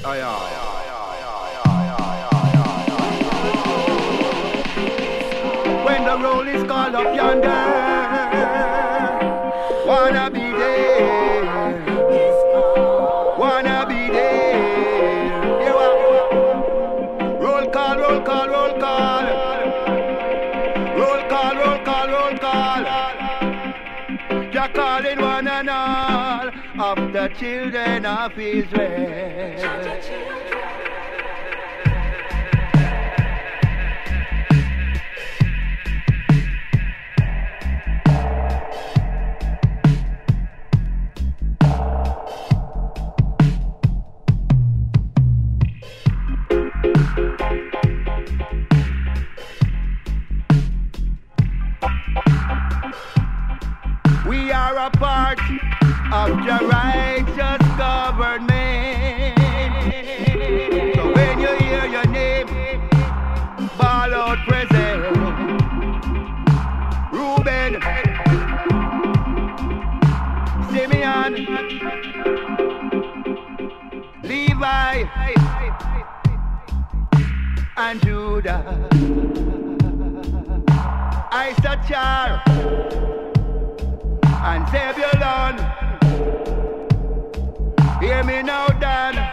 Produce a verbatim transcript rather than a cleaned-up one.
Aye, aye. When the roll is called up yonder, wanna be there, wanna be there. You are. Roll call, roll call, roll call, roll call, roll call, roll call. Jah calling one and all of the children of Israel. We are a part of the righteous government. So when you hear your name, ball out present. Reuben, Simeon, Levi, and Judah. Issachar and Zebulon. Hear me now, Dan.